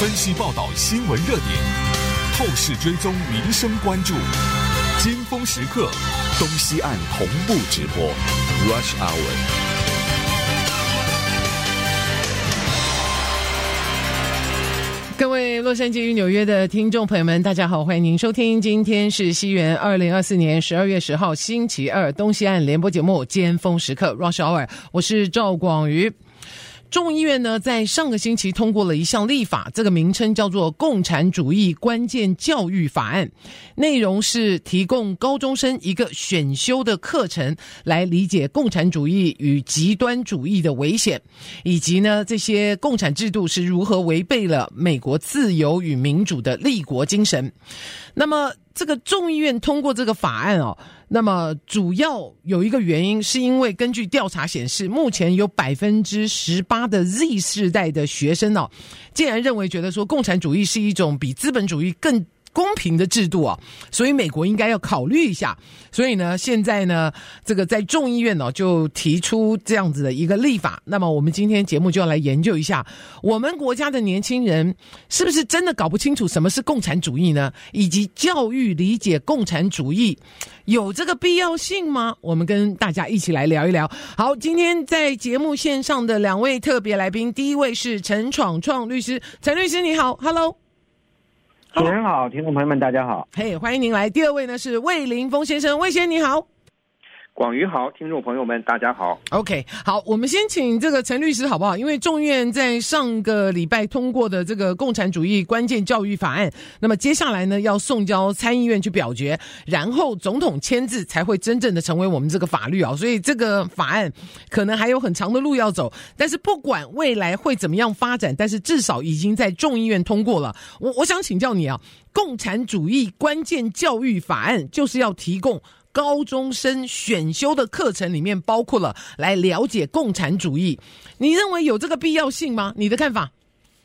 分析报道新闻热点，透视追踪民生关注，尖峰时刻，东西岸同步直播 Rush Hour。 各位洛杉矶与纽约的听众朋友们，大家好，欢迎您收听，今天是西元2024年12月10号星期二，东西岸联播节目尖峰时刻 Rush Hour， 我是赵广瑜。众议院呢，在上个星期通过了一项立法，这个名称叫做《共产主义关键教育法案》，内容是提供高中生一个选修的课程，来理解共产主义与极端主义的危险，以及呢，这些共产制度是如何违背了美国自由与民主的立国精神。那么这个众议院通过这个法案那么主要有一个原因，是因为根据调查显示，目前有 18% 的 Z 世代的学生竟然认为觉得说共产主义是一种比资本主义更公平的制度所以美国应该要考虑一下。所以呢，现在呢，这个在众议院就提出这样子的一个立法。那么我们今天节目就要来研究一下，我们国家的年轻人是不是真的搞不清楚什么是共产主义呢？以及教育理解共产主义有这个必要性吗？我们跟大家一起来聊一聊。好，今天在节目线上的两位特别来宾，第一位是陈闯创律师，陈律师你好 ，Hello。 主持人好，听众朋友们大家好。 嘿，欢迎您来。第二位呢是魏凌峰先生，魏先生你好。 广瑜好，听众朋友们大家好。 OK， 好，我们先请这个陈律师好不好？因为众院在上个礼拜通过的这个共产主义关键教育法案，那么接下来呢要送交参议院去表决，然后总统签字才会真正的成为我们这个法律所以这个法案可能还有很长的路要走，但是不管未来会怎么样发展，但是至少已经在众议院通过了。我想请教你共产主义关键教育法案就是要提供高中生选修的课程里面包括了来了解共产主义，你认为有这个必要性吗？你的看法？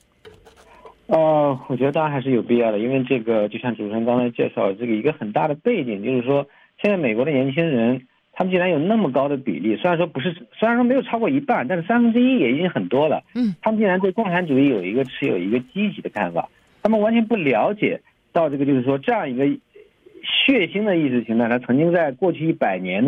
我觉得当然还是有必要的，因为这个就像主持人刚才介绍，这个一个很大的背景就是说，现在美国的年轻人他们竟然有那么高的比例，虽然说没有超过一半，但是1/3也已经很多了。他们竟然对共产主义持有一个积极的看法，他们完全不了解到这个就是说这样一个血腥的意识形态，它曾经在过去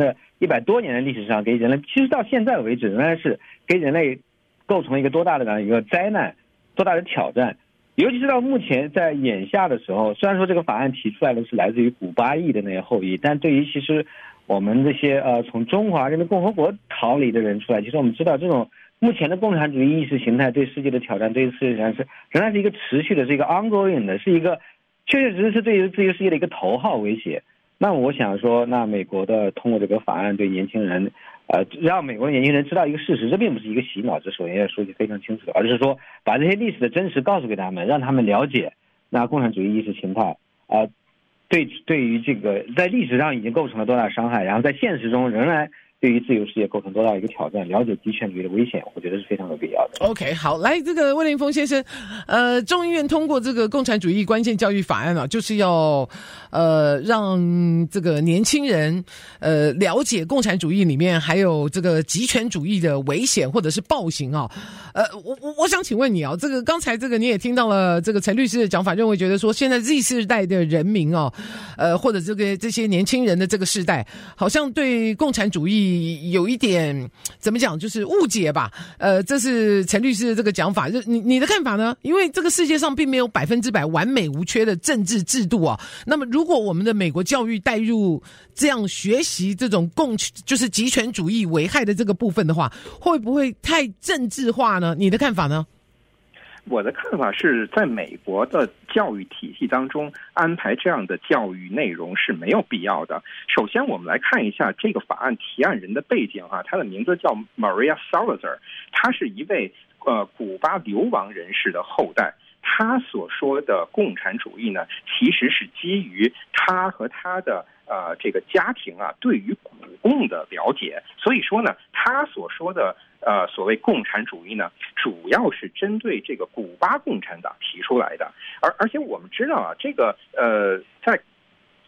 100多年的历史上给人类，其实到现在为止仍然是给人类构成一个多大的这样一个灾难，多大的挑战。尤其是到目前在眼下的时候，虽然说这个法案提出来的是来自于古巴裔的那些后裔，但对于其实我们这些从中华人民共和国逃离的人出来，其实我们知道这种目前的共产主义意识形态对世界的挑战，对世界上仍然是一个持续的，是一个 ongoing 的，是一个确确实实是对于自由世界的一个头号威胁。那我想说，那美国的通过这个法案对年轻人，让美国的年轻人知道一个事实，这并不是一个洗脑，这首先要说句非常清楚的，而是说把这些历史的真实告诉给他们，让他们了解那共产主义意识形态对于这个在历史上已经构成了多大伤害，然后在现实中仍然对于自由世界构成多大一个挑战，了解极权主义的危险，我觉得是非常有必要的。 OK， 好，来，这个魏凌峰先生，众议院通过这个共产主义关键教育法案就是要让这个年轻人了解共产主义里面还有这个极权主义的危险或者是暴行我想请问你这个刚才这个你也听到了这个陈律师的讲法，认为觉得说现在 Z 世代的人民或者这些年轻人的这个世代，好像对共产主义有一点怎么讲，就是误解吧。这是陈律师的这个讲法，你的看法呢？因为这个世界上并没有100%完美无缺的政治制度那么如果我们的美国教育带入这样学习这种就是极权主义危害的这个部分的话，会不会太政治化呢？你的看法呢？ 我的看法是在美国的教育体系当中安排这样的教育内容是没有必要的。首先我们来看一下这个法案提案人的背景他的名字叫 Maria Salazar， 他是一位古巴流亡人士的后代。他所说的共产主义呢，其实是基于他和他的这个家庭对于古共的了解，所以说呢，他所说的所谓共产主义呢，主要是针对这个古巴共产党提出来的。而且我们知道这个在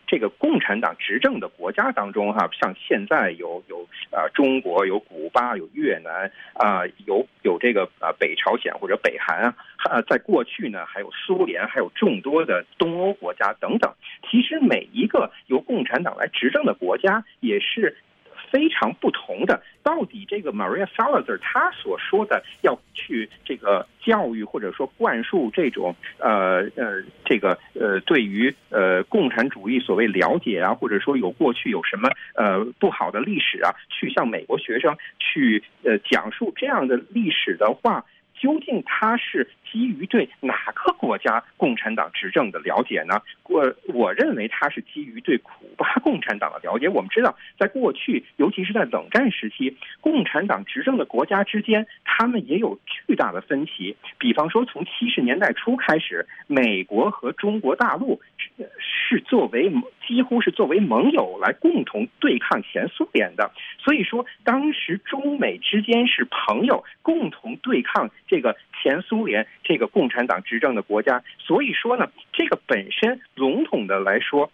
这个共产党执政的国家当中像现在有中国，有古巴，有越南有这个北朝鲜或者北韩在过去呢还有苏联，还有众多的东欧国家等等。其实每一个由共产党来执政的国家也是非常不同的。到底这个 Maria Salazar 他所说的要去这个教育或者说灌输这种对于共产主义所谓了解或者说有过去有什么不好的历史去向美国学生去讲述这样的历史的话，究竟他是基于对哪个国家共产党执政的了解呢？我认为他是基于对古巴共产党的了解。我们知道在过去尤其是在冷战时期，共产党执政的国家之间他们也有巨大的分歧。比方说从70年代初开始，美国和中国大陆是几乎是作为盟友来共同对抗前苏联的。所以说当时中美之间是朋友，共同对抗这个前苏联这个共产党执政的国家。所以说呢，这个本身笼统的来说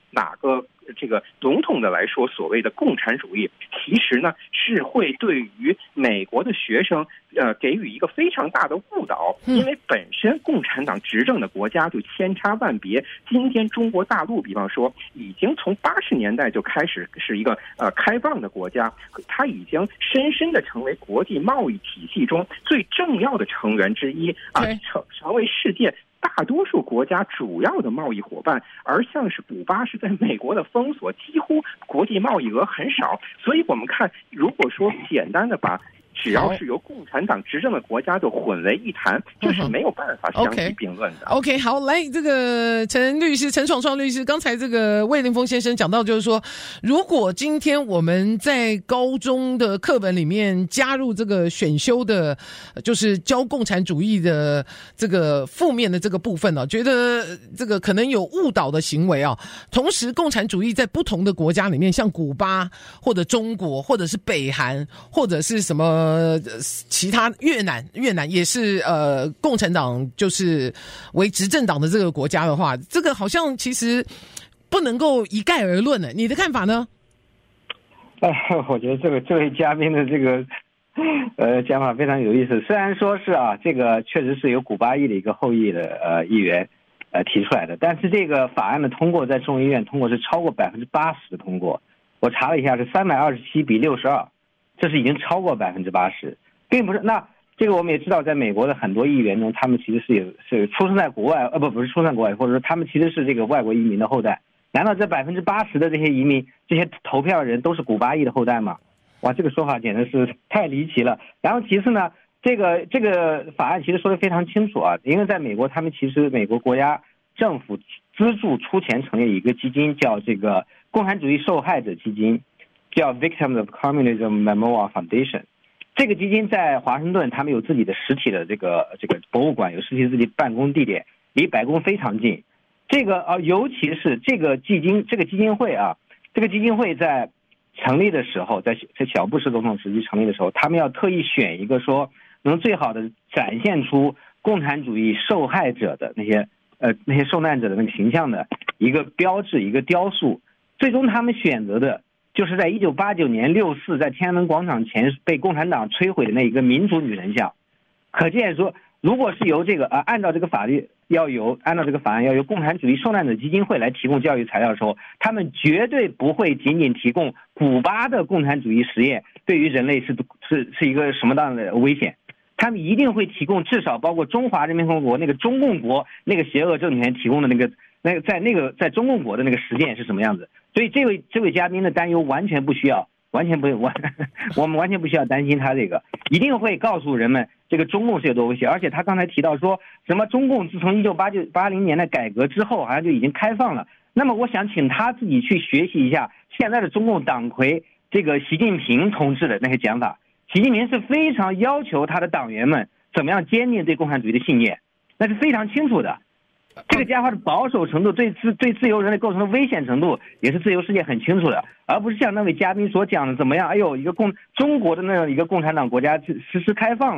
所谓的共产主义，其实呢是会对于美国的学生给予一个非常大的误导。因为本身共产党执政的国家就千差万别。今天中国大陆比方说已经从80年代就开始是一个开放的国家，它已经深深的成为国际贸易体系中最重要的成员之一成为世界大多数国家主要的贸易伙伴。而像是古巴是在美国的封锁，几乎国际贸易额很少。所以我们看，如果说简单的把只要是由共产党执政的国家就混为一谈，这是没有办法相提并论的。 OK， 好，来，这个陈爽创律师，刚才这个魏凌峰先生讲到，就是说，如果今天我们在高中的课本里面加入这个选修的，就是教共产主义的这个负面的这个部分觉得这个可能有误导的行为同时，共产主义在不同的国家里面，像古巴或者中国，或者是北韩，或者是什么其他越南也是共产党就是为执政党的这个国家的话，这个好像其实不能够一概而论你的看法呢？ 我觉得这位嘉宾的这个讲法非常有意思。虽然说是这个确实是由古巴裔的一个后裔的议员提出来的，但是这个法案的通过在众议院通过是超过80%的通过。我查了一下是327比62。这是已经超过80%，并不是。那这个我们也知道，在美国的很多议员中，他们其实是出生在国外，不是出生在国外，或者说他们其实是这个外国移民的后代。难道这80%的这些移民、这些投票人都是古巴裔的后代吗？哇，这个说法简直是太离奇了。然后其次呢，这个法案其实说得非常清楚因为在美国，他们其实美国国家政府资助出钱成立一个基金，叫这个共产主义受害者基金。叫 Victims of Communism Memorial Foundation。 这个基金在华盛顿，他们有自己的实体的这个博物馆，有实体自己办公地点，离白宫非常近。这个尤其是这个基金会在成立的时候，在小布什总统时期成立的时候，他们要特意选一个说能最好的展现出共产主义受害者的那些受难者的那个形象的一个标志，一个雕塑。最终他们选择的就是在1989年6·4在天安门广场前被共产党摧毁的那一个民主女人像。可见说，如果是由这个按照这个法案要由共产主义受难者基金会来提供教育材料的时候，他们绝对不会仅仅提供古巴的共产主义实验对于人类是一个什么样的危险，他们一定会提供至少包括中华人民共和国那个中共国那个邪恶政权提供的在中共国的那个实践是什么样子。所以这位嘉宾的担忧完全不需要，我们完全不需要担心他这个，一定会告诉人们这个中共是有多危险。而且他刚才提到说什么中共自从1980年的改革之后好像就已经开放了，那么我想请他自己去学习一下现在的中共党魁这个习近平同志的那些讲法。习近平是非常要求他的党员们怎么样坚定对共产主义的信念，那是非常清楚的。这个家伙的保守程度对自由人类构成的危险程度也是自由世界很清楚的，而不是像那位嘉宾所讲的怎么样，一个中国的那样一个共产党国家实施开放了，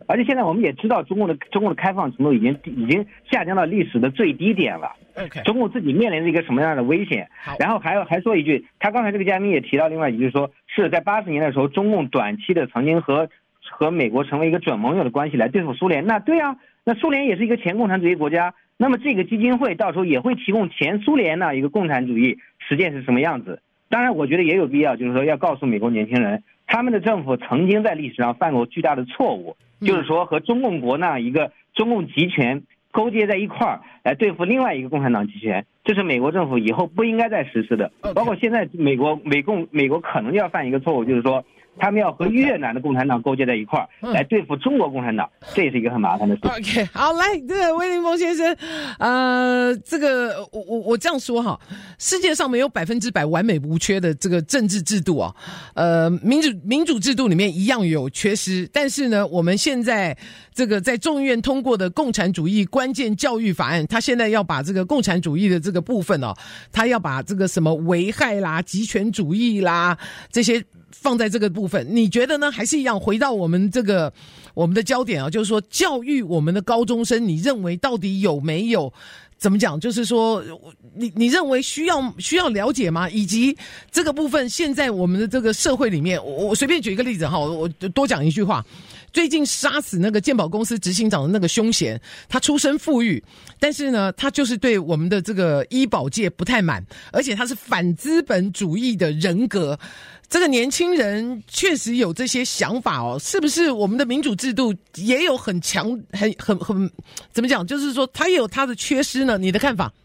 而且现在我们也知道中共的开放程度已经下降到历史的最低点了。 OK， 中共自己面临着一个什么样的危险？然后还说一句，他刚才这个嘉宾也提到另外一句，就是说是在80年代的时候，中共短期的曾经和美国成为一个准盟友的关系来对付苏联。那对啊，那苏联也是一个前共产主义国家，那么这个基金会到时候也会提供前苏联的一个共产主义实践是什么样子。当然我觉得也有必要，就是说要告诉美国年轻人，他们的政府曾经在历史上犯过巨大的错误，就是说和中共国那一个中共集权勾结在一块儿来对付另外一个共产党集权，这是美国政府以后不应该再实施的。包括现在美国可能就要犯一个错误，就是说他们要和越南的共产党勾结在一块儿来对付中国共产党，这也是一个很麻烦的事。 OK， 好，来，这个威凌峰先生，这个我这样说哈，世界上没有100%完美无缺的这个政治制度啊，民主制度里面一样有缺失，但是呢，我们现在这个在众议院通过的共产主义关键教育法案，他现在要把这个共产主义的这个部分哦，他要把这个什么危害啦、极权主义啦这些放在这个部分，你觉得呢？还是一样回到我们的焦点啊，就是说教育我们的高中生，你认为到底有没有？怎么讲？就是说，你认为需要了解吗？以及这个部分，现在我们的这个社会里面，我随便举一个例子哈，我多讲一句话。最近杀死那个健保公司执行长的那个凶嫌，他出身富裕，但是呢，他就是对我们的这个医保界不太满，而且他是反资本主义的人格。这个年轻人确实有这些想法哦，是不是我们的民主制度也有很强、很怎么讲？就是说，它也有它的缺失呢？你的看法？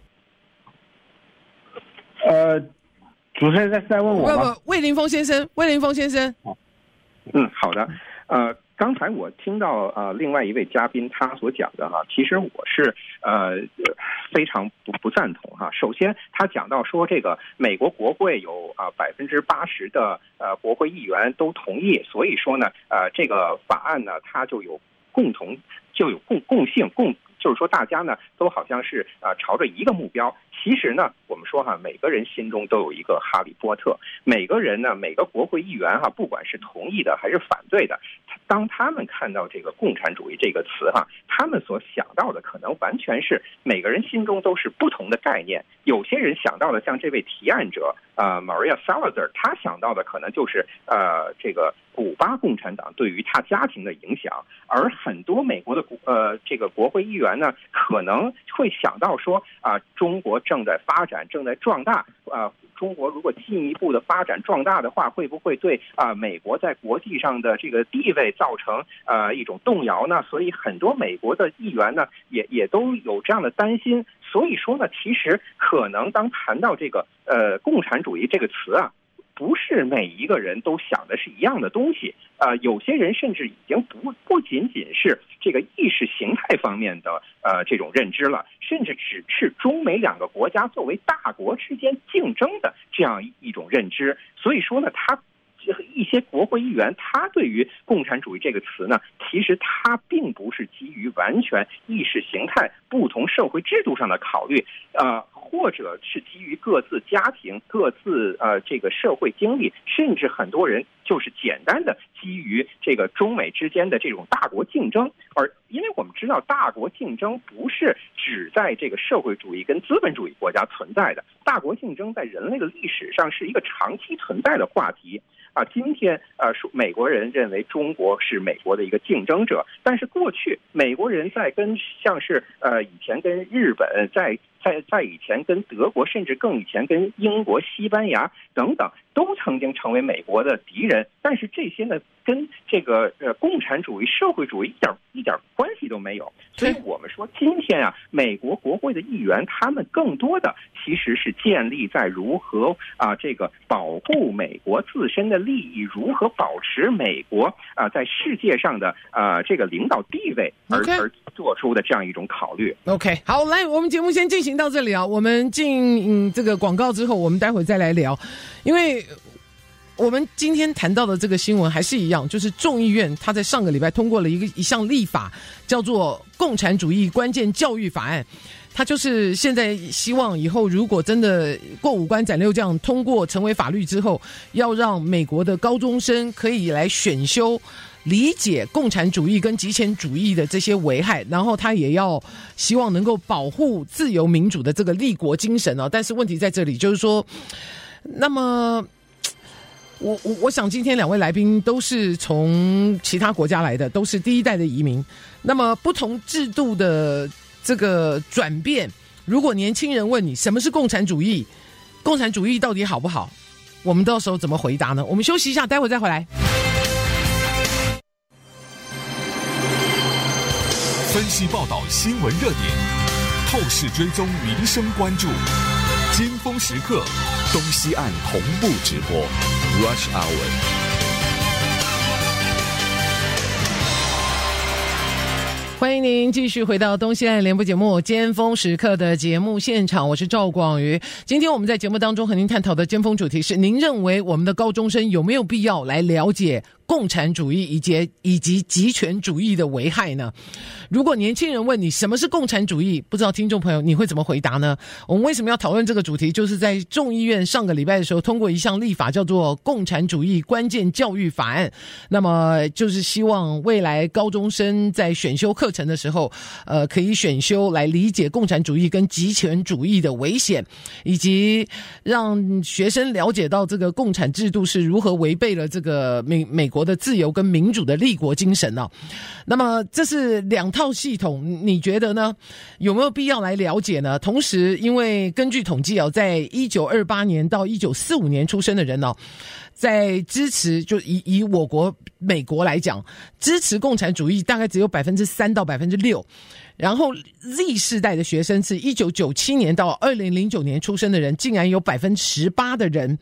主持人在问我吗？ 魏凌峰先生。 好的。刚才我听到另外一位嘉宾他所讲的哈，其实我是非常不赞同哈。首先，他讲到说这个美国国会有80%的国会议员都同意，所以说呢这个法案呢它就有共性，就是说大家呢都好像是朝着一个目标。其实呢，我们说哈，每个人心中都有一个哈利波特，每个人呢，每个国会议员哈，不管是同意的还是反对的，当他们看到这个共产主义这个词哈，他们所想到的可能完全是每个人心中都是不同的概念。有些人想到的，像这位提案者Maria Salazar， 他想到的可能就是这个古巴共产党对于他家庭的影响，而很多美国的这个国会议员呢，可能会想到说中国正在发展，正在壮大中国如果进一步的发展壮大的话，会不会对美国在国际上的这个地位造成一种动摇呢？所以很多美国的议员呢，也都有这样的担心。所以说呢，其实可能当谈到这个共产主义这个词啊，不是每一个人都想的是一样的东西。有些人甚至已经不仅仅是这个意识形态方面的这种认知了，甚至只是中美两个国家作为大国之间竞争的这样一种认知。所以说呢，一些国会议员他对于共产主义这个词呢，其实他并不是基于完全意识形态不同社会制度上的考虑，或者是基于各自家庭、各自这个社会经历，甚至很多人就是简单的基于这个中美之间的这种大国竞争。而因为我们知道大国竞争不是只在这个社会主义跟资本主义国家存在的，大国竞争在人类的历史上是一个长期存在的话题。今天美国人认为中国是美国的一个竞争者，但是过去美国人在跟像是以前跟日本，在以前跟德国，甚至更以前跟英国、西班牙等等，都曾经成为美国的敌人。但是这些呢，跟这个共产主义、社会主义一点关系都没有。所以我们说，今天美国国会的议员，他们更多的其实是建立在如何这个保护美国自身的利益，如何保持美国在世界上的这个领导地位而做出的这样一种考虑。 OK， 好，来，我们节目先进行到这里啊。我们进这个广告之后，我们待会再来聊，因为我们今天谈到的这个新闻还是一样，就是众议院他在上个礼拜通过了一项立法，叫做《共产主义关键教育法案》。他就是现在希望以后如果真的过5关斩6将通过成为法律之后，要让美国的高中生可以来选修理解共产主义跟极权主义的这些危害，然后他也要希望能够保护自由民主的这个立国精神哦。但是问题在这里，就是说，那么我想今天两位来宾都是从其他国家来的，都是第一代的移民。那么不同制度的这个转变，如果年轻人问你什么是共产主义，共产主义到底好不好，我们到时候怎么回答呢？我们休息一下，待会再回来。 分析报道新闻热点，透视追踪民生关注，尖峰时刻，东西岸同步直播 Rush Hour。 欢迎您继续回到东西岸联播节目尖峰时刻的节目现场，我是赵广瑜。今天我们在节目当中和您探讨的尖峰主题是：您认为我们的高中生有没有必要来了解共产主义以及极权主义的危害呢？如果年轻人问你什么是共产主义，不知道听众朋友你会怎么回答呢？我们为什么要讨论这个主题，就是在众议院上个礼拜的时候通过一项立法，叫做共产主义关键教育法案。那么就是希望未来高中生在选修课程的时候可以选修来理解共产主义跟极权主义的危险，以及让学生了解到这个共产制度是如何违背了这个美国的自由跟民主的立国精神哦。那么这是两套系统，你觉得呢？有没有必要来了解呢？同时，因为根据统计在1928年到1945年出生的人在支持，就以我国美国来讲，支持共产主义大概只有3%到6%。然后 Z 世代的学生是1997年到2009年出生的人，竟然有18%的人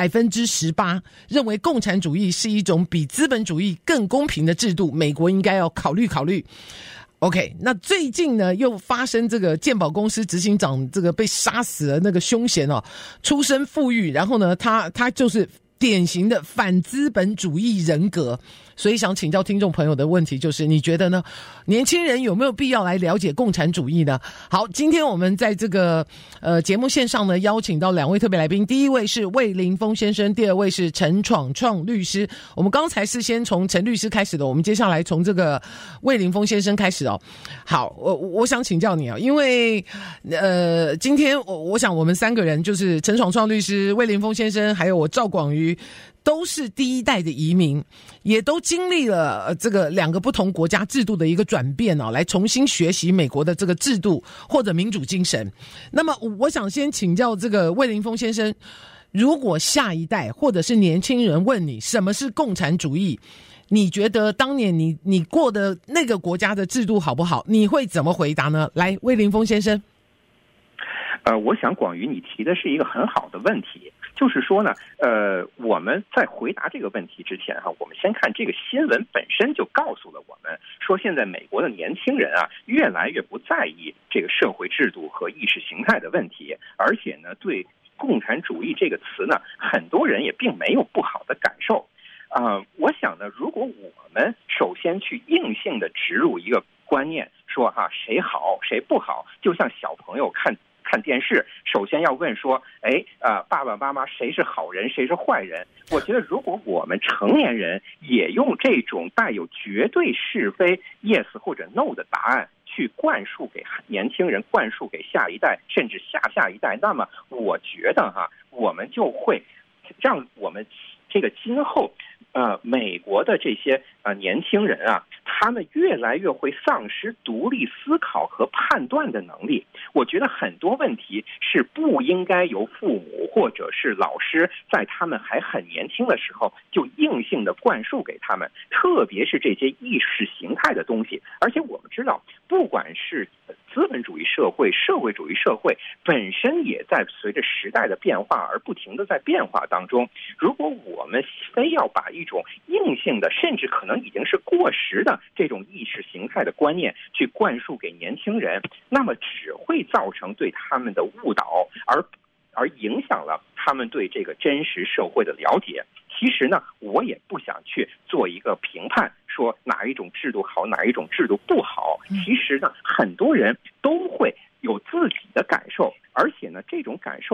，18%认为共产主义是一种比资本主义更公平的制度，美国应该要考虑。OK， 那最近呢又发生这个健保公司执行长这个被杀死的那个凶嫌出身富裕，然后呢他就是典型的反资本主义人格。所以想请教听众朋友的问题就是，你觉得呢？年轻人有没有必要来了解共产主义呢？好，今天我们在这个节目线上呢，邀请到两位特别来宾，第一位是魏凌峰先生，第二位是陈闯创律师。我们刚才是先从陈律师开始的，我们接下来从这个魏凌峰先生开始哦。好，我想请教你因为今天我想我们三个人就是陈闯创律师、魏凌峰先生，还有我赵广瑜，都是第一代的移民，也都经历了这个两个不同国家制度的一个转变来重新学习美国的这个制度或者民主精神。那么我想先请教这个魏凌峰先生，如果下一代或者是年轻人问你什么是共产主义，你觉得当年你过的那个国家的制度好不好？你会怎么回答呢？来，魏凌峰先生。 我想广瑜你提的是一个很好的问题，就是说呢，我们在回答这个问题之前我们先看这个新闻本身就告诉了我们说，现在美国的年轻人越来越不在意这个社会制度和意识形态的问题，而且呢，对共产主义这个词呢，很多人也并没有不好的感受。我想呢，如果我们首先去硬性的植入一个观念，说谁好谁不好，就像小朋友看电视，首先要问说，爸爸妈妈谁是好人谁是坏人？我觉得如果我们成年人也用这种带有绝对是非 yes 或者 no 的答案去灌输给年轻人，灌输给下一代甚至下一代，那么我觉得我们就会让我们这个今后美国的这些年轻人他们越来越会丧失独立思考和判断的能力。我觉得很多问题是不应该由父母或者是老师在他们还很年轻的时候就硬性的灌输给他们，特别是这些意识形态的东西。而且我们知道，不管是资本主义社会、社会主义社会本身也在随着时代的变化而不停的在变化当中。如果我们非要把一种硬性的，甚至可能已经是过时的这种意识形态的观念去灌输给年轻人，那么只会造成对他们的误导，而影响了他们对这个真实社会的了解。其实呢，我也不想去做一个评判，说哪一种制度好，哪一种制度不好。其实呢，很多人都会有自己的感受，而且呢，这种感受往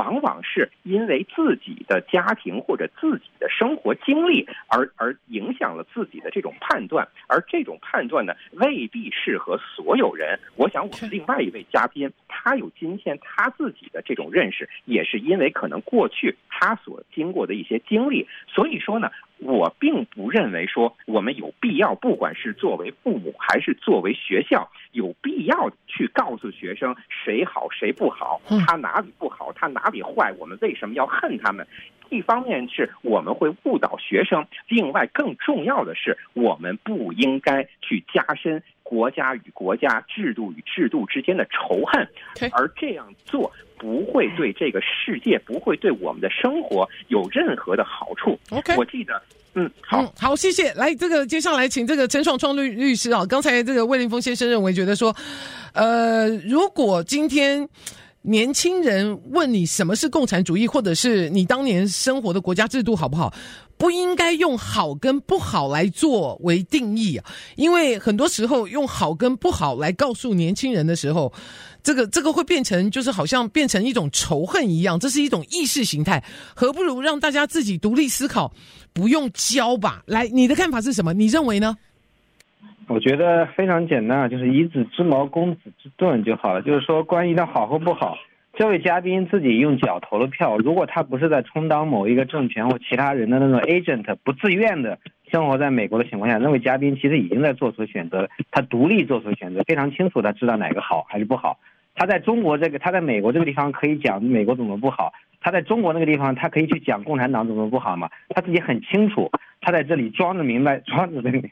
往往是因为自己的家庭或者自己的生活经历而影响了自己的这种判断，而这种判断呢，未必适合所有人。我想我们另外一位嘉宾，他有今天他自己的这种认识，也是因为可能过去他所经过的一些经历。所以说呢，我并不认为说我们有必要，不管是作为父母还是作为学校，有必要去告诉学生谁好谁不好，他哪里不好，他哪里坏，我们为什么要恨他们。一方面是我们会误导学生，另外更重要的是我们不应该去加深国家与国家、制度与制度之间的仇恨，而这样做不会对这个世界，不会对我们的生活有任何的好处。我记得好，谢谢。来，这个接下来请这个陈爽律师啊，刚才这个魏凌峰先生认为觉得说，如果今天年轻人问你什么是共产主义，或者是你当年生活的国家制度好不好，不应该用好跟不好来作为定义啊，因为很多时候用好跟不好来告诉年轻人的时候，这个会变成就是好像变成一种仇恨一样，这是一种意识形态，何不如让大家自己独立思考，不用教吧。来，你的看法是什么？你认为呢？ 我觉得非常简单，就是以子之矛攻子之盾就好了。就是说，关于的好和不好，这位嘉宾自己用脚投了票，如果他不是在充当某一个政权或其他人的那种 agent， 不自愿的生活在美国的情况下，那位嘉宾其实已经在做出选择了，他独立做出选择，非常清楚，他知道哪个好还是不好。他在美国这个地方可以讲美国怎么不好，他在中国那个地方他可以去讲共产党怎么不好嘛，他自己很清楚，他在这里装着明白装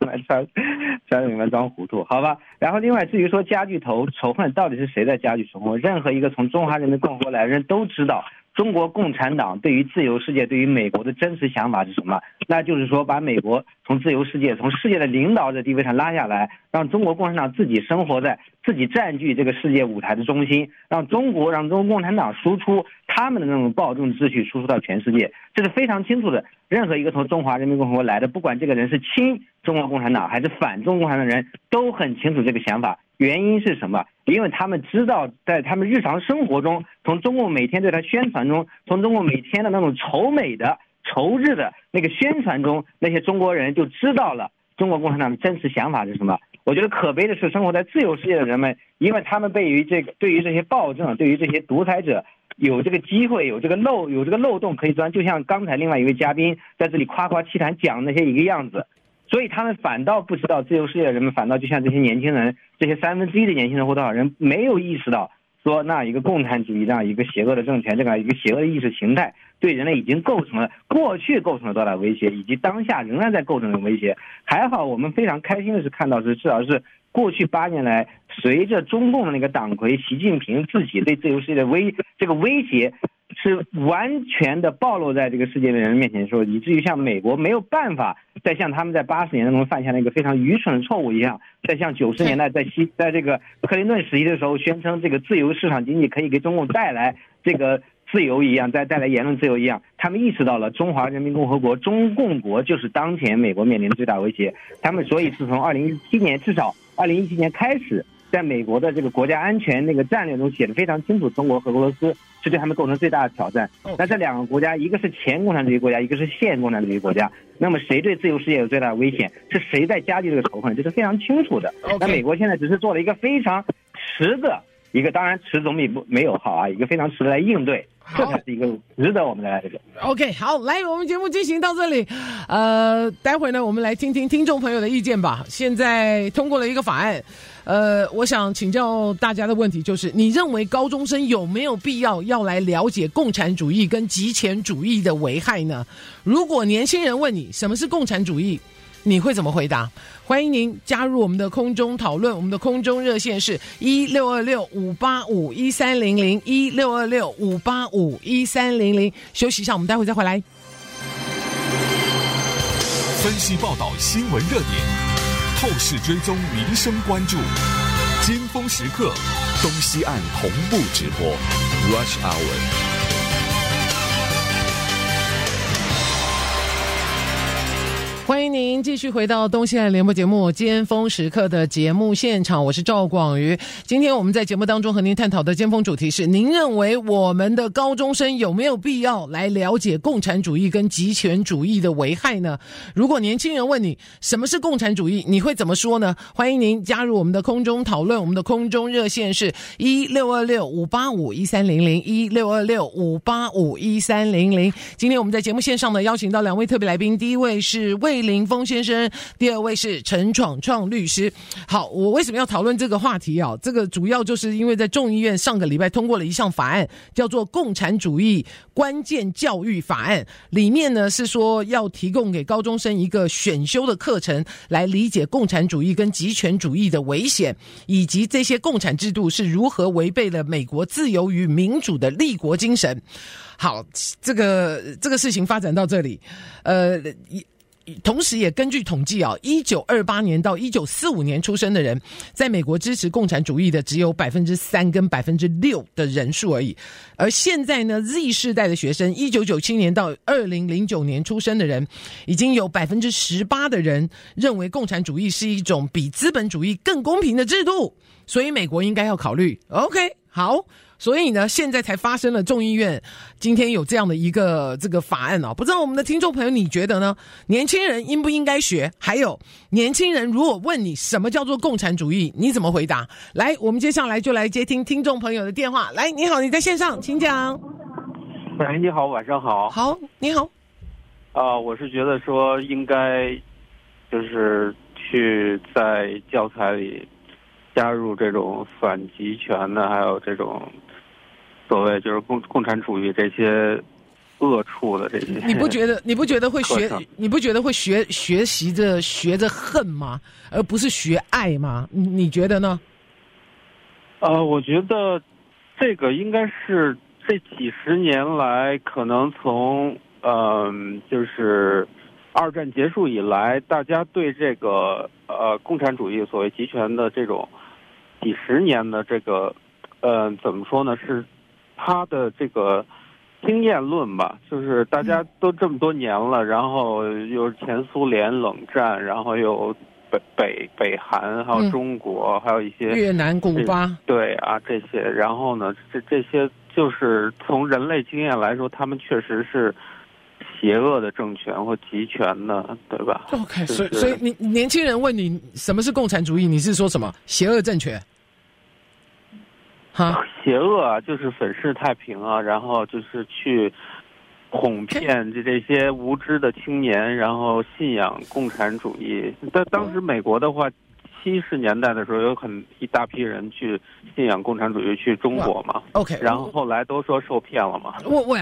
糊涂，好吧。然后另外至于说加剧仇恨，到底是谁在加剧仇恨？任何一个从中华人民共和国来的人都知道，中国共产党对于自由世界、对于美国的真实想法是什么？那就是说把美国从自由世界、从世界的领导者地位上拉下来，让中国共产党自己生活在、自己占据这个世界舞台的中心，让中国共产党输出他们的那种暴政秩序，输出到全世界，这是非常清楚的。任何一个从中华人民共和国来的，不管这个人是亲中国共产党还是反中国共产党的人，都很清楚这个想法。原因是什么？因为他们知道，在他们日常生活中，从中共每天对他宣传中，从中共每天的那种仇美的、仇日的那个宣传中，那些中国人就知道了中国共产党的真实想法是什么。我觉得可悲的是，生活在自由世界的人们，因为他们对于这些暴政、对于这些独裁者，有这个机会，有这个漏洞可以钻，就像刚才另外一位嘉宾在这里夸夸其谈讲那些一个样子，所以他们反倒不知道，自由世界的人们反倒就像这些年轻人，这些1/3的年轻人或多少人没有意识到，说那一个共产主义这样一个邪恶的政权，这样一个邪恶的意识形态，对人类已经过去构成了多大威胁，以及当下仍然在构成的威胁。还好我们非常开心的是看到至少是过去8年来，随着中共的那个党魁习近平自己对自由世界的这个威胁是完全的暴露在这个世界的人面前的时候，以至于像美国没有办法再像他们在80年代中犯下那个非常愚蠢的错误一样，再像90年代在这个克林顿时期的时候宣称这个自由市场经济可以给中共带来这个自由一样，带来言论自由一样，他们意识到了中华人民共和国中共国就是当前美国面临的最大威胁。他们所以是从2017年至少2017年开始，在美国的这个国家安全那个战略中写得非常清楚，中国和俄罗斯是对他们构成最大的挑战。那这两个国家，一个是前共产主义国家，一个是现共产主义国家，那么谁对自由世界有最大的危险？是谁在加剧这个仇恨？这是非常清楚的。那美国现在只是做了一个非常迟的一个，当然迟总比没有好啊，一个非常迟的来应对，这才是一个值得我们来这个。 OK， 好，来，我们节目进行到这里，待会呢，我们来听听听众朋友的意见吧。现在通过了一个法案，我想请教大家的问题就是，你认为高中生有没有必要来了解共产主义跟极权主义的危害呢？如果年轻人问你什么是共产主义，你会怎么回答？欢迎您加入我们的空中讨论，我们的空中热线是1626-585-1300 1626-585-1300。休息一下，我们待会再回来。 分析报道新闻热点，透视追踪民生关注，尖峰时刻，东西岸同步直播 Rush Hour。 欢迎您继续回到东西岸联播节目尖峰时刻的节目现场，我是赵广瑜。今天我们在节目当中和您探讨的尖峰主题是：您认为我们的高中生有没有必要来了解共产主义跟极权主义的危害呢？如果年轻人问你什么是共产主义，你会怎么说呢？欢迎您加入我们的空中讨论，我们的空中热线是1626-585-1300 1626-585-1300。今天我们在节目线上呢邀请到2位特别来宾，第一位是魏凌峰先生，第二位是陈闯创律师。好，我为什么要讨论这个话题啊？这个主要就是因为在众议院上个礼拜通过了一项法案，叫做《共产主义关键教育法案》，里面呢是说要提供给高中生一个选修的课程，来理解共产主义跟极权主义的危险，以及这些共产制度是如何违背了美国自由与民主的立国精神。好，这个事情发展到这里，同时也根据统计啊，1928年到1945年出生的人，在美国支持共产主义的只有 3% 跟 6% 的人数而已。而现在呢 Z 世代的学生，1997年到2009年出生的人，已经有 18% 的人认为共产主义是一种比资本主义更公平的制度，所以美国应该要考虑。OK， 好。所以呢，现在才发生了众议院今天有这样的一个这个法案啊，不知道我们的听众朋友你觉得呢？年轻人应不应该学？还有，年轻人如果问你什么叫做共产主义，你怎么回答？来，我们接下来就来接听听众朋友的电话。来，你好，你在线上，请讲。 喂，你好，晚上好。 好，你好。 我是觉得说应该就是去在教材里加入这种反极权的，还有这种所谓就是共产主义这些恶处的这些。 你不觉得会学？你不觉得会学习着恨吗？而不是学爱吗？你觉得呢？ 我觉得这个应该是这几十年来，可能从就是二战结束以来，大家对这个共产主义所谓极权的这种几十年的这个怎么说呢，是他的这个经验论吧，就是大家都这么多年了，然后又前苏联冷战，然后又北韩，还有中国，还有一些越南、古巴， 对啊，这些，然后呢，这些就是从人类经验来说，他们确实是邪恶的政权或集权的，对吧 ？OK， 所以你年轻人问你什么是共产主义，你是说什么邪恶政权？哈， 邪恶啊，就是粉饰太平啊，然后就是去哄骗这些无知的青年，然后信仰共产主义。但当时美国的话，70年代的时候有一大批人去信仰共产主义去中国嘛 ，OK， 然后后来都说受骗了嘛。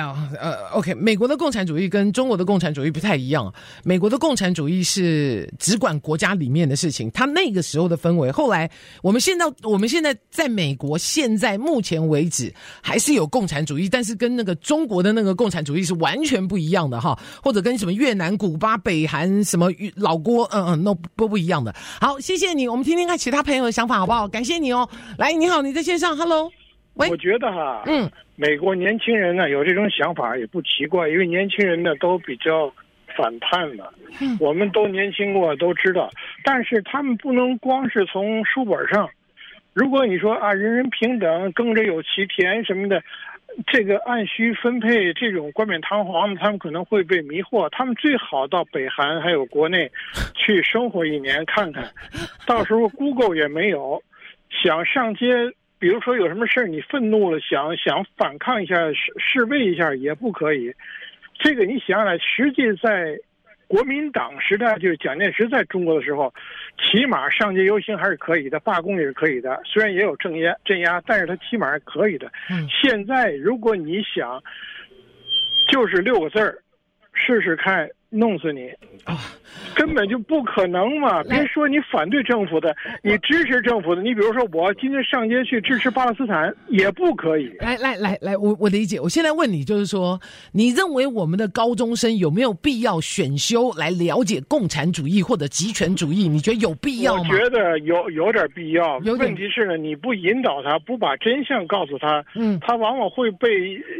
OK， 美国的共产主义跟中国的共产主义不太一样。美国的共产主义是只管国家里面的事情，他那个时候的氛围。后来我们现在在美国，现在目前为止还是有共产主义，但是跟那个中国的那个共产主义是完全不一样的哈，或者跟什么越南、古巴、北韩什么老挝，不一样的。好，谢谢你。我们听听看其他朋友的想法好不好？感谢你哦。来，你好，你在线上 ，Hello。喂， 我觉得美国年轻人呢有这种想法也不奇怪，因为年轻人呢都比较反叛的，我们都年轻过，都知道。但是他们不能光是从书本上，如果你说啊人人平等，耕者有其田什么的，这个按需分配这种冠冕堂皇的，他们可能会被迷惑。他们最好到北韩还有国内去生活1年看看，到时候 Google 也没有，想上街，比如说有什么事你愤怒了，想反抗一下，示威一下也不可以。这个你想想，实际在国民党时代，就是蒋介石在中国的时候，起码上街游行还是可以的，罢工也是可以的，虽然也有镇压，但是他起码是可以的。现在如果你想，就是6个字儿，试试看，弄死你根本就不可能嘛！别说你反对政府的，你支持政府的，你比如说我今天上街去支持巴勒斯坦也不可以。 来，我理解。我现在问你，就是说，你认为我们的高中生有没有必要选修来了解共产主义或者极权主义？你觉得有必要吗？ 我觉得有点必要。问题是呢，你不引导他，不把真相告诉他，他往往会被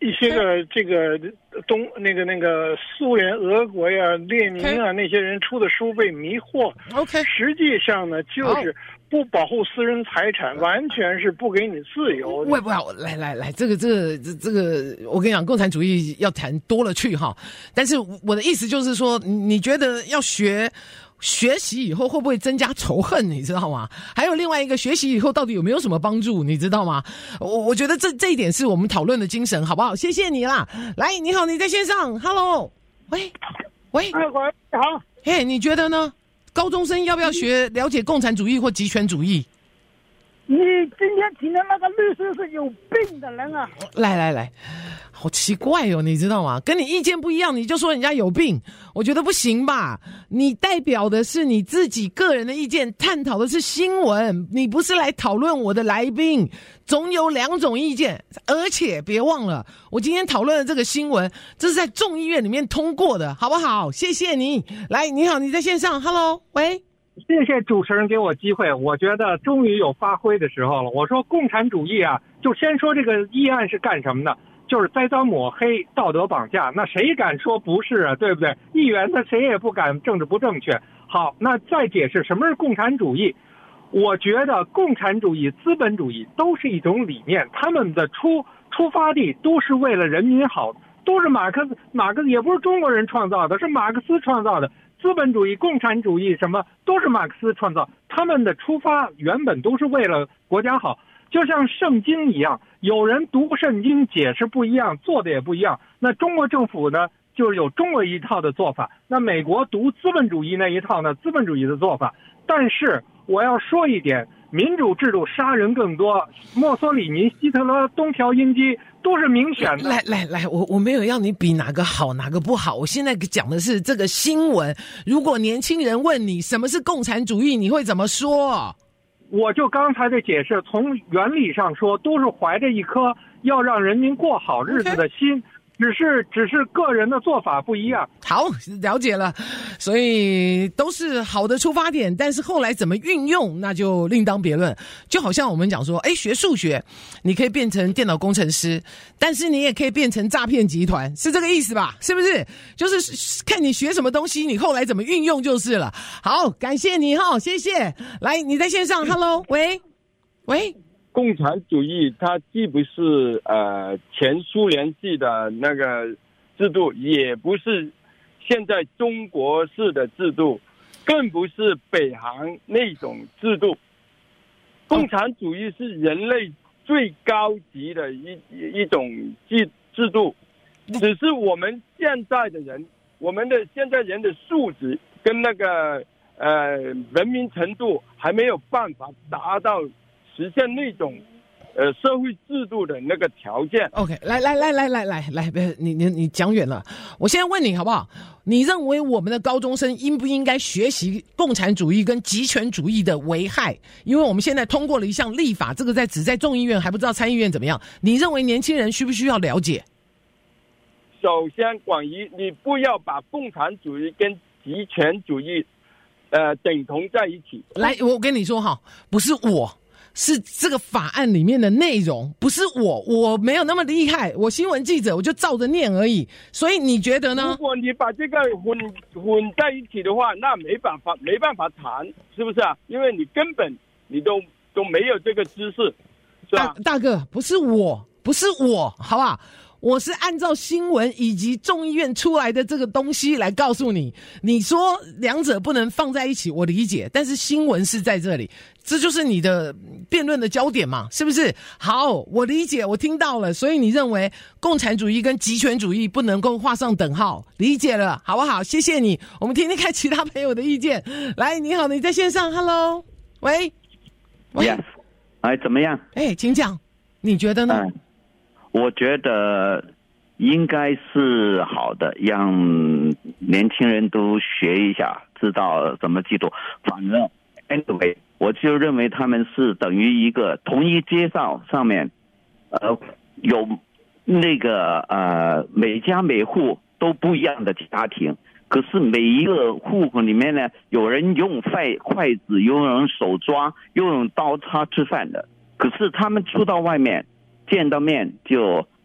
一些个这个那个苏联、俄国呀、列宁啊那些人出的书被迷惑。 OK， 实际上呢，就是不保护私人财产，完全是不给你自由。 喂，不好，来，这个，我跟你讲，共产主义要谈多了去哈。但是我的意思就是说，你觉得要学习以后会不会增加仇恨，你知道吗？还有另外一个，学习以后到底有没有什么帮助，你知道吗？我觉得这一点是我们讨论的精神，好不好？谢谢你啦。来，你好，你在线上 ，Hello， 喂， 你好， 嘿，你觉得呢？高中生要不要了解共产主义或极权主义？ 你今天请的那个律师是有病的人啊！ 来，好奇怪哦，你知道吗？跟你意见不一样，你就说人家有病，我觉得不行吧？你代表的是你自己个人的意见，探讨的是新闻，你不是来讨论我的来宾。总有2种意见，而且别忘了，我今天讨论的这个新闻，这是在众议院里面通过的，好不好？谢谢你。来，你好，你在线上 ，Hello， 喂。 谢谢主持人给我机会，我觉得终于有发挥的时候了。我说共产主义啊，就先说这个议案是干什么的，就是栽赃抹黑、道德绑架，那谁敢说不是啊？对不对？议员他谁也不敢政治不正确。好，那再解释什么是共产主义。我觉得共产主义、资本主义都是一种理念，他们的出发地都是为了人民好，都是马克思也不是中国人创造的，是马克思创造的。资本主义、共产主义什么都是马克思创造，他们的出发原本都是为了国家好，就像圣经一样，有人读圣经解释不一样，做的也不一样。那中国政府呢，就是有中国一套的做法，那美国读资本主义那一套呢，资本主义的做法。但是我要说一点，民主制度杀人更多，墨索里尼、希特勒、东条英机都是明显的。 来，我没有要你比哪个好哪个不好，我现在讲的是这个新闻。如果年轻人问你什么是共产主义，你会怎么说？ 我就刚才的解释，从原理上说，都是怀着一颗要让人民过好日子的心。只是个人的做法不一样。 好，了解了，所以都是好的出发点，但是后来怎么运用那就另当别论。就好像我们讲说，学数学你可以变成电脑工程师，但是你也可以变成诈骗集团，是这个意思吧？是不是？就是看你学什么东西，你后来怎么运用就是了。好，感谢你哈，谢谢。来，你在线上 ，Hello， 喂。 共产主义它既不是前苏联系的那个制度，也不是现在中国式的制度，更不是北韩那种制度。共产主义是人类最高级的一种制度，只是我们现在的人，我们的现在人的素质跟那个文明程度还没有办法达到实现那种社会制度的那个条件。 OK， 来，你讲远了，我现在问你好不好？你认为我们的高中生应不应该学习共产主义跟极权主义的危害？因为我们现在通过了一项立法，这个只在众议院，还不知道参议院怎么样。你认为年轻人需不需要了解？ 首先，广义你不要把共产主义跟极权主义等同在一起。 来，我跟你说哈，不是我，是这个法案里面的内容，不是我没有那么厉害，我新闻记者，我就照着念而已。所以你觉得呢？ 如果你把这个混在一起的话，那没办法谈，是不是啊？因为你根本你都没有这个知识，是吧？ 大哥，不是我，好不好？我是按照新闻以及众议院出来的这个东西来告诉你，你说两者不能放在一起，我理解，但是新闻是在这里，这就是你的辩论的焦点嘛，是不是？好，我理解，我听到了，所以你认为共产主义跟极权主义不能够画上等号，理解了，好不好？谢谢你，我们听听看其他朋友的意见。来，你好，你在线上 ，Hello， 喂 ，Yes， 怎么样？ 请讲，你觉得呢？ 我觉得应该是好的，让年轻人都学一下，知道怎么记住。反正 anyway， 我就认为他们是等于一个同一街上面，有那个每家每户都不一样的家庭，可是每一个户口里面呢，有人用筷子，有人手抓，有人刀叉吃饭的，可是他们出到外面见到面就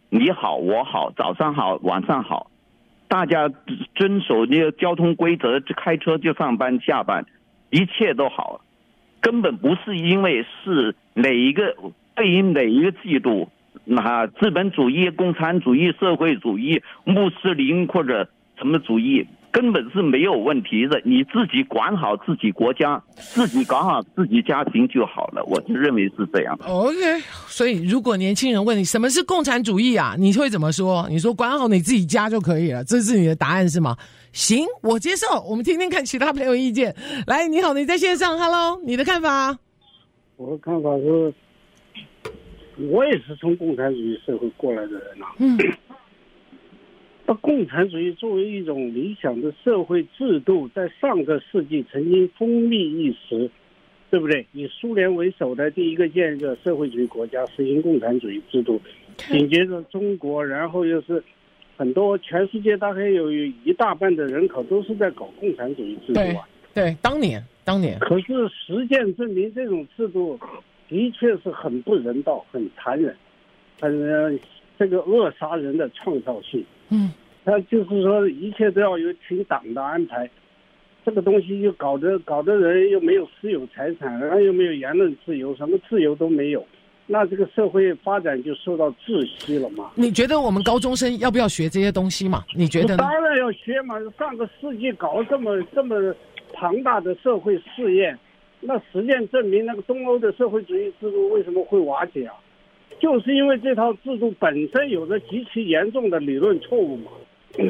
你好我好，早上好晚上好，大家遵守那个交通规则，开车就上班下班，一切都好，根本不是因为是哪一个对应哪一个制度，资本主义、共产主义、社会主义、穆斯林或者什么主义，根本是没有问题的。你自己管好自己国家，自己搞好自己家庭就好了。我就认为是这样。 OK， 所以如果年轻人问你什么是共产主义啊，你会怎么说？你说管好你自己家就可以了，这是你的答案是吗？行，我接受。我们听听看其他朋友意见。来，你好，你在线上 ，Hello， 你的看法？ 我的看法是，我也是从共产主义社会过来的人啊。把共产主义作为一种理想的社会制度，在上个世纪曾经风靡一时，对不对？以苏联为首的第一个建设社会主义国家实行共产主义制度，紧接着中国，然后又是很多全世界大概有一大半的人口都是在搞共产主义制度啊。 对，当年。 可是实践证明，这种制度的确是很不人道、很残忍，这个扼杀人的创造性。他就是说一切都要有听党的安排，这个东西就搞得人又没有私有财产，然后又没有言论自由，什么自由都没有，那这个社会发展就受到窒息了嘛。 你觉得我们高中生要不要学这些东西嘛？你觉得呢？ 当然要学嘛，上个世纪搞了这么庞大的社会试验，那实践证明那个东欧的社会主义制度为什么会瓦解啊？就是因为这套制度本身有着极其严重的理论错误嘛。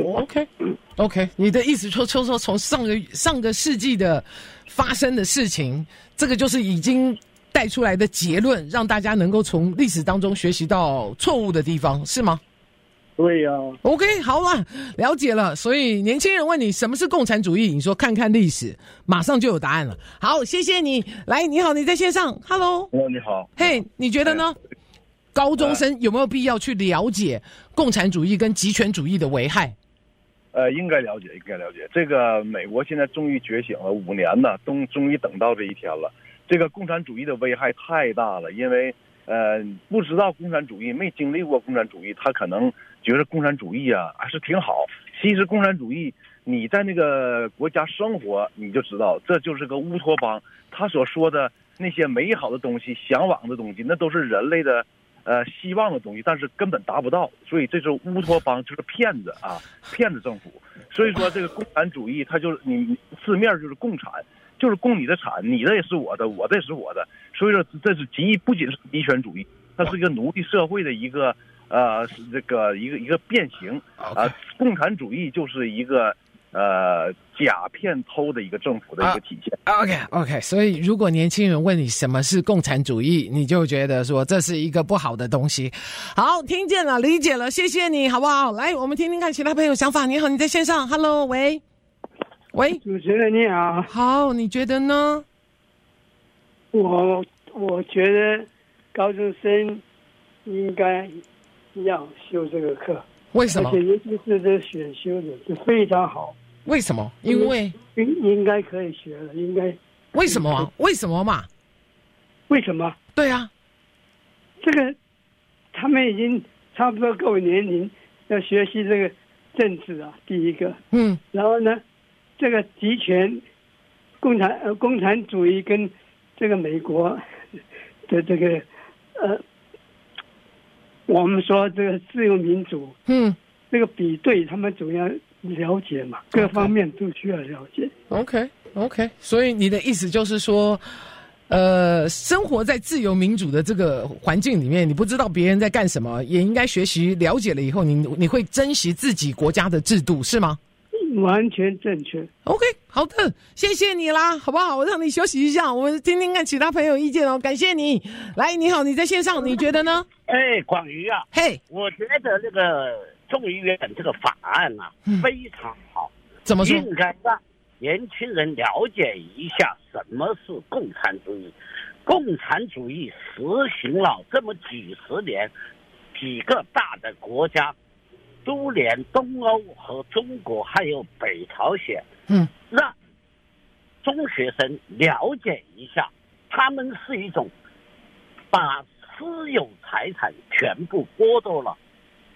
OK， 你的意思说从上个世纪的发生的事情，这个就是已经带出来的结论，让大家能够从历史当中学习到错误的地方，是吗？ 对呀。 OK， 好了，了解了。所以年轻人问你什么是共产主义，你说看看历史，马上就有答案了。好，谢谢你。来，你好，你在线上 ，Hello。 你好。 嘿，你觉得呢？高中生有没有必要去了解共产主义跟极权主义的危害？ 应该了解。这个美国现在终于觉醒了，5年了，终于等到这一天了。这个共产主义的危害太大了，因为不知道共产主义，没经历过共产主义，他可能觉得共产主义啊还是挺好。其实共产主义，你在那个国家生活，你就知道这就是个乌托邦。他所说的那些美好的东西、向往的东西，那都是人类的希望的东西，但是根本达不到，所以这是乌托邦，就是骗子啊，骗子政府。所以说这个共产主义，它就是你字面就是共产，就是供你的产，你的也是我的，我的也是我的。所以说这是不仅是极权主义，它是一个奴隶社会的一个这个一个变形啊。共产主义就是一个假骗偷的一个政府的一个体现。 OK， 所以如果年轻人问你什么是共产主义，你就觉得说这是一个不好的东西。好，听见了，理解了，谢谢你，好不好？来，我们听听看其他朋友想法。你好，你在线上 ，Hello， 喂， 主持人你好。 好，你觉得呢？ 我觉得高中生应该要修这个课。 为什么？ 而且尤其是这选修的是非常好。 为什么？因为应该可以学了，应该。 为什么啊？为什么嘛？ 为什么？ 对啊， 这个他们已经差不多够年龄要学习这个政治啊，第一个。然后呢，这个集权、共产主义跟这个美国的这个我们说这个自由民主，这个比对他们总要了解嘛，各方面都需要了解。 OK， 所以你的意思就是说，生活在自由民主的这个环境里面，你不知道别人在干什么，也应该学习了解了以后，你会珍惜自己国家的制度，是吗？ 完全正确。 OK， 好的，谢谢你啦，好不好？我让你休息一下，我们听听看其他朋友意见哦。感谢你。来，你好，你在线上，你觉得呢？ 广瑜啊，我觉得这个众议院这个法案啊，非常好。 怎么说？ 应该让年轻人了解一下什么是共产主义。共产主义实行了这么几十年，几个大的国家。苏联、东欧和中国还有北朝鲜，让中学生了解一下，他们是一种把私有财产全部剥夺了，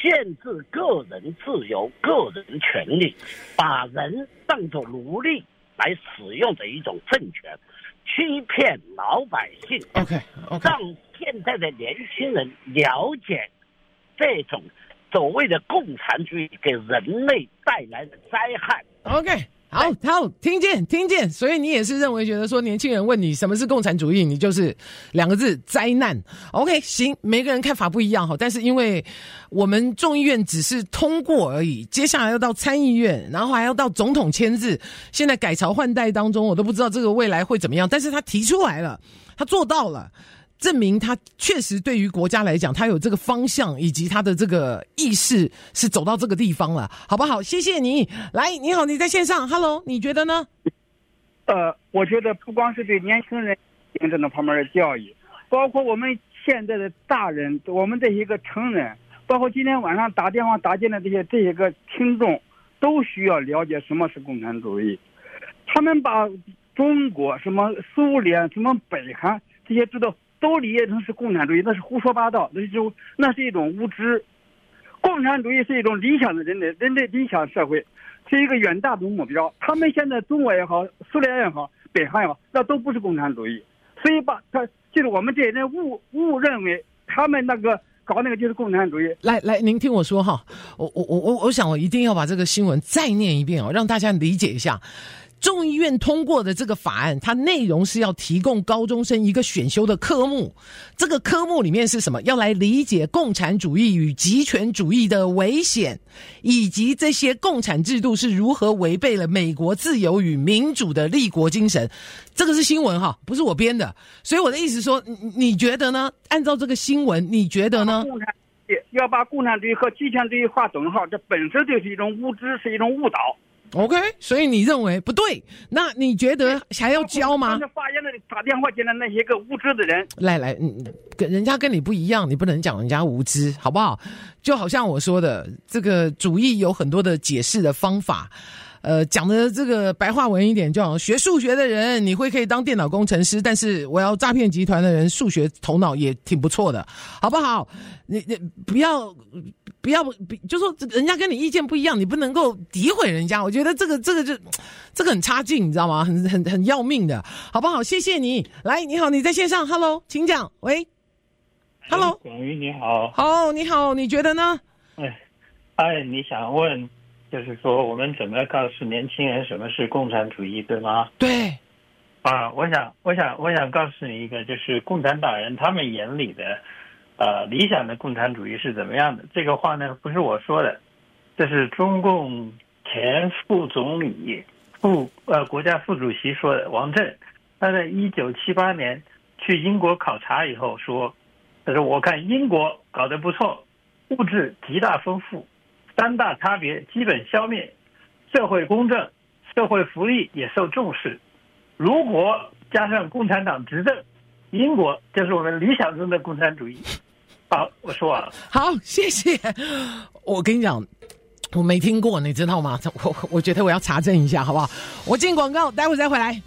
限制个人自由、个人权利，把人当作奴隶来使用的一种政权，欺骗老百姓。 OK， 让现在的年轻人了解这种所谓的共产主义给人类带来的灾害。 OK。好，听见，所以你也是认为觉得说年轻人问你什么是共产主义，你就是2个字灾难。OK， 行，每个人看法不一样哈，但是因为我们众议院只是通过而已，接下来要到参议院，然后还要到总统签字，现在改朝换代当中，我都不知道这个未来会怎么样，但是他提出来了，他做到了。证明他确实对于国家来讲，他有这个方向以及他的这个意识是走到这个地方了，好不好？谢谢你。来，你好，你在线上 ，Hello， 你觉得呢？ 我觉得不光是对年轻人这种方面的教育，包括我们现在的大人，我们这些个成人，包括今天晚上打电话打进来这些个听众，都需要了解什么是共产主义。他们把中国、什么苏联、什么北韩这些知道。都理解成是共产主义，那是胡说八道，那是一种无知。共产主义是一种理想的人类理想社会，是一个远大的目标。他们现在中国也好，苏联也好，北韩也好，那都不是共产主义。所以就是我们这些人误认为他们那个搞那个就是共产主义。 来，您听我说哈，我想我一定要把这个新闻再念一遍哦，让大家理解一下。众议院通过的这个法案，它内容是要提供高中生一个选修的科目，这个科目里面是什么？要来理解共产主义与极权主义的危险，以及这些共产制度是如何违背了美国自由与民主的立国精神。这个是新闻哈，不是我编的。所以我的意思说，你觉得呢？按照这个新闻，你觉得呢？ 要把共产主义和极权主义划等号，这本身就是一种无知，是一种误导。 OK， 所以你认为不对？那你觉得还要教吗？ 发言的打电话进来那些个无知的人， 来，人家跟你不一样，你不能讲人家无知，好不好？就好像我说的，这个主义有很多的解释的方法。讲的这个白话文一点，就好像学数学的人，你可以当电脑工程师，但是我要诈骗集团的人，数学头脑也挺不错的，好不好？你不要，就说人家跟你意见不一样，你不能够诋毁人家。我觉得这个很差劲，你知道吗？很要命的，好不好？谢谢你。来，你好，你在线上 ，Hello， 请讲。喂 ，Hello， 广宇你好。 好，你好，你觉得呢？ 你想问？就是说，我们怎么告诉年轻人什么是共产主义，对吗？ 对。 我想告诉你一个，就是共产党人他们眼里的，理想的共产主义是怎么样的？这个话呢，不是我说的，这是中共前副总理、国家副主席说的。王震，他在1978年去英国考察以后说，他说我看英国搞得不错，物质极大丰富。3大差别基本消灭，社会公正，社会福利也受重视。如果加上共产党执政，英国就是我们理想中的共产主义。好，我说完了。 好，谢谢。我跟你讲，我没听过，你知道吗？我觉得我要查证一下，好不好？我进广告，待会再回来。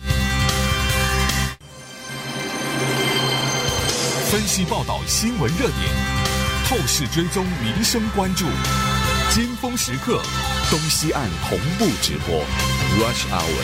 分析报道新闻热点，透视追踪民生关注。尖峰时刻，东西岸同步直播 Rush Hour。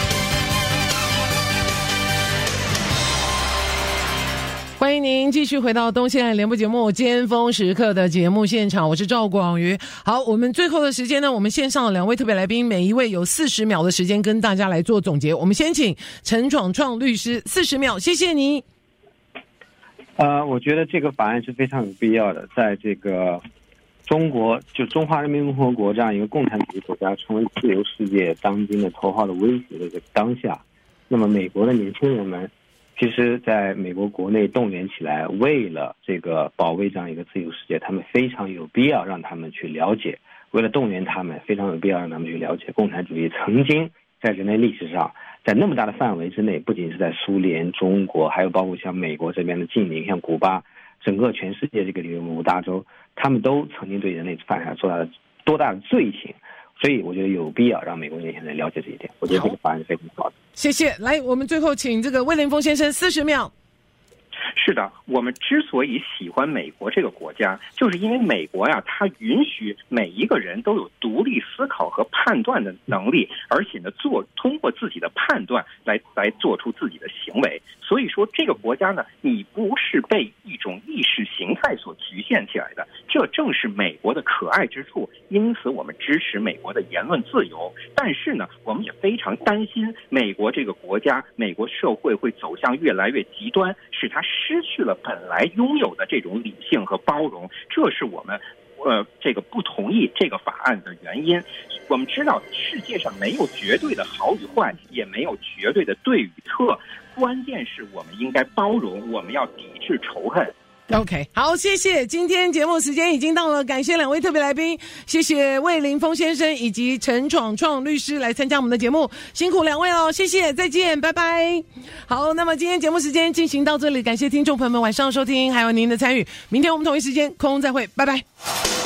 欢迎您继续回到东西岸联播节目尖峰时刻的节目现场，我是赵广瑜。好，我们最后的时间呢，我们线上2位特别来宾，每一位有40秒的时间跟大家来做总结。我们先请陈闯创律师，40秒，谢谢你。 我觉得这个法案是非常有必要的，在这个中国，就中华人民共和国这样一个共产主义国家成为自由世界当今的头号的威胁的这个当下，那么美国的年轻人们其实在美国国内动员起来，为了这个保卫这样一个自由世界，他们非常有必要让他们去了解，为了动员他们，非常有必要让他们去了解共产主义曾经在人类历史上，在那么大的范围之内，不仅是在苏联、中国，还有包括像美国这边的近邻，像古巴，整个全世界这个5大洲，他们都曾经对人类犯下多大的罪行，所以我觉得有必要让美国年轻人了解这一点。我觉得这个法案是非常好的。 谢谢。来，我们最后请这个魏凌峰先生40秒。 是的，我们之所以喜欢美国这个国家，就是因为美国呀，它允许每一个人都有独立思考和判断的能力，而且呢，通过自己的判断来做出自己的行为。所以说，这个国家呢，你不是被一种意识形态所局限起来的，这正是美国的可爱之处。因此，我们支持美国的言论自由。但是呢，我们也非常担心美国这个国家、美国社会会走向越来越极端，使它失去了本来拥有的这种理性和包容。这是我们这个不同意这个法案的原因。我们知道世界上没有绝对的好与坏，也没有绝对的对与错，关键是我们应该包容，我们要抵制仇恨。 OK， 好，谢谢。今天节目时间已经到了，感谢两位特别来宾，谢谢魏凌峰先生以及陈闯创律师来参加我们的节目，辛苦两位了，谢谢，再见，拜拜。好，那么今天节目时间进行到这里，感谢听众朋友们晚上收听，还有您的参与。明天我们同一时间空中再会，拜拜。